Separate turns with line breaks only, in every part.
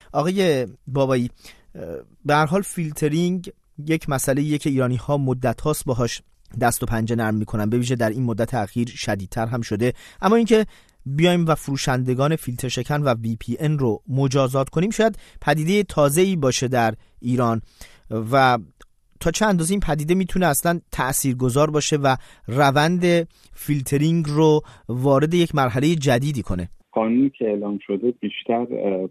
آقای بابایی، به هر حال فیلترینگ یک مسئله‌ایه که ایرانی‌ها مدت هاست باهاش دست و پنجه نرم میکنن، به ویژه در این مدت اخیر شدیدتر هم شده. اما اینکه بیایم و فروشندگان فیلتر شکن و VPN رو مجازات کنیم شاید پدیده تازه‌ای باشه در ایران و تا چه اندازه این پدیده میتونه اصلا تأثیرگذار باشه و روند فیلترینگ رو وارد یک مرحله جدیدی کنه.
قانونی که اعلام شده بیشتر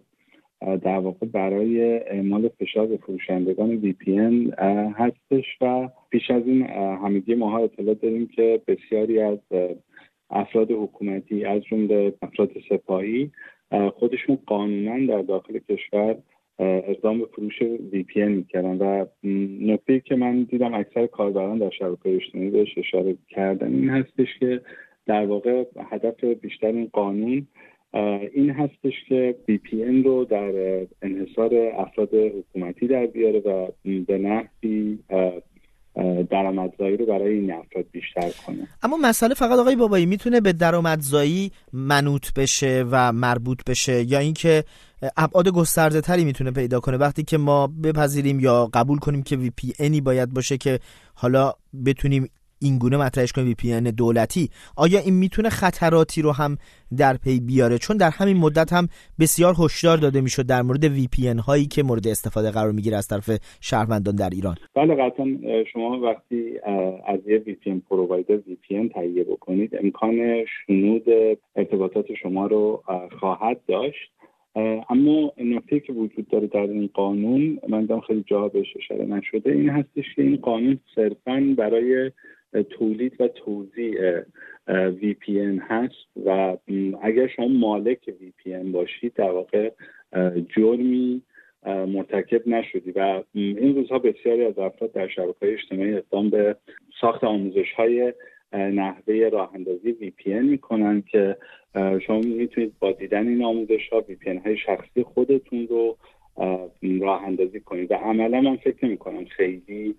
در واقع برای اعمال فشار به فروشندگان VPN هستش و پیش از این همگی ماها اطلاع داریم که بسیاری از افراد حکومتی از جمله افراد سپاهی خودشون قانونا در داخل کشور اقدام به فروش VPN میکردن و نکته‌ای که من دیدم اکثر کاربران در شبکه‌های اجتماعی بهش اشاره کردن این هستش که در واقع هدف بیشتر این قانون این هستش که VPN رو در انحصار افراد حکومتی در بیاره و به نحوی درآمدزایی رو برای این افراد بیشتر کنه.
اما مسئله فقط آقای بابایی میتونه به درآمدزایی منوط بشه و مربوط بشه یا اینکه ابعاد گسترده تری میتونه پیدا کنه وقتی که ما بپذیریم یا قبول کنیم که VPNی باید باشه که حالا بتونیم این گونه مطرحش کنیم VPN دولتی؟ آیا این میتونه خطراتی رو هم در پی بیاره؟ چون در همین مدت هم بسیار هشدار داده میشد در مورد VPN هایی که مورد استفاده قرار میگیره از طرف شهروندان در ایران.
بله قطعا شما وقتی از یه VPN پرووایدر VPN تهیه بکنید امکان شنود ارتباطات شما رو خواهد داشت. اما نکته‌ای که وجود داره در این قانون من دیدم خیلی جاها بهش اشاره نشده این هستش که این قانون صرفاً برای تولید و توزیع VPN هست و اگر شما مالک VPN باشید در واقع جرمی مرتکب نشدی و این روزها بسیاری از افراد در شبکه‌های اجتماعی اقدام به ساخت آموزش‌های نحوه راه اندازی VPN میکنن که شما میتونید با دیدن این آموزش‌ها VPN های شخصی خودتون رو راه اندازی کنید و عملا من فکر نمی‌کنم خیلی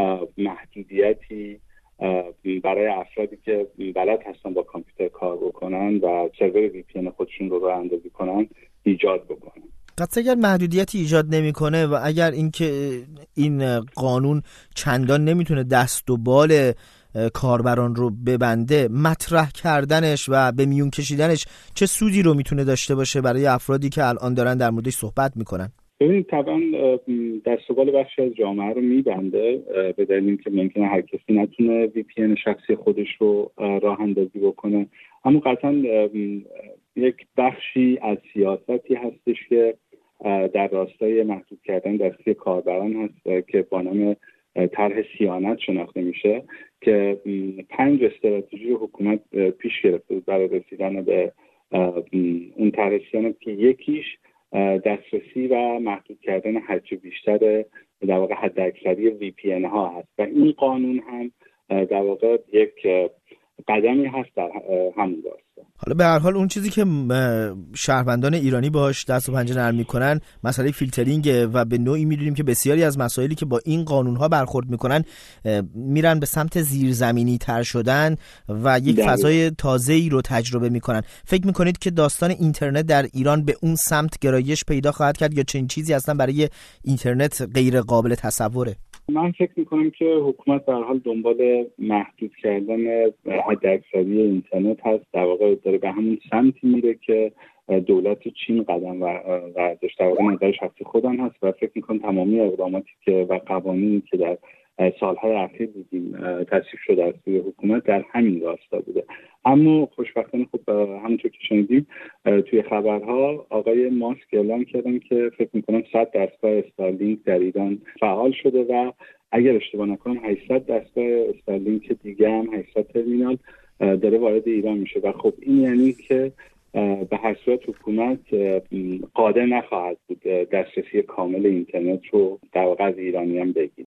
محدودیتی برای افرادی که بلد هستن با کامپیوتر کار بکنن و سرور VPN خودشون رو راه اندازی کنن ایجاد بکنن.
قطعا اگر محدودیتی ایجاد نمی‌کنه و اگر اینکه این قانون چندان نمیتونه دست و بال کاربران رو ببنده، مطرح کردنش و به میون کشیدنش چه سودی رو میتونه داشته باشه برای افرادی که الان دارن در موردش صحبت میکنن؟
ببینید طبعا دست و بال بخشی از جامعه رو میبنده به دلیل که ممکنه هر کسی نتونه VPN شخصی خودش رو راه اندازی بکنه، اما قطعا یک بخشی از سیاستی هستش که در راستای محدود کردن دستی کاربران هست که با نام طرح صیانت شناخته میشه که 5 استراتژی حکومت پیش گرفته بود برای رسیدن به اون طرح صیانت که یکیش دسترسی و محدود کردن هرچه بیشتر در واقع حداکثری VPN ها هست و این قانون هم در واقع یک قدمی هست در همون راستا.
حالا به هر حال اون چیزی که شهروندان ایرانی باهاش دست و پنجه نرم میکنن مسئله فیلترینگ و به نوعی میدونیم که بسیاری از مسائلی که با این قانونها برخورد میکنن میرن به سمت زیرزمینی تر شدن و یک فضای تازه‌ای رو تجربه میکنن. فکر میکنید که داستان اینترنت در ایران به اون سمت گرایش پیدا خواهد کرد یا چنین چیزی اصلا برای اینترنت غیر قابل تصوره؟
من فکر میکنم که حکومت در حال دنبال محدود کردن حداکثری اینترنت هست، در واقع داره به همون سمتی میره که دولت چین قدم برداشت. در واقع نظر شخصی خودم هست و فکر میکنم تمامی اقداماتی که و قوانینی که در سالهای اخیر دیدیم تصویب شده از سوی حکومت در همین راستا بوده. اما خوشبختانه خب همونطور که شنیدیم توی خبرها آقای ماسک اعلام کردن که فکر میکنم 100 دستگاه استارلینک در ایران فعال شده و اگر اشتباه نکنم 800 دستگاه استارلینک دیگه هم 800 ترمینال داره وارد ایران میشه و خب این یعنی که به هر صورت حکومت قادر نخواهد بود دسترسی کامل اینترنت رو در واقع از ایرانیان بگیره.